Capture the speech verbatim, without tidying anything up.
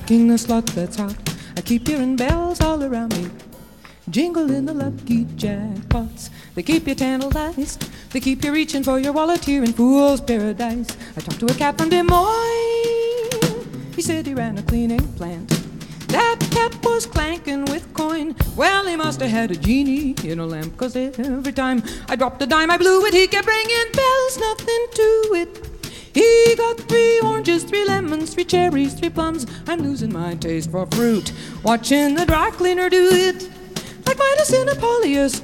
Working a slot that's hot. I keep hearing bells all around me, jingling the lucky jackpots. They keep you tantalized. They keep you reaching for your wallet here in Fool's Paradise. I talked to a cat from Des Moines. He said he ran a cleaning plant. That cat was clanking with coin. Well, he must have had a genie in a lamp, 'cause every time I dropped a dime I blew it. He kept ringing bells, nothing to it. He got three oranges, three lemons, three cherries, three plums. I'm losing my taste for fruit, watching the dry cleaner do it. Like Midas in Apuleius,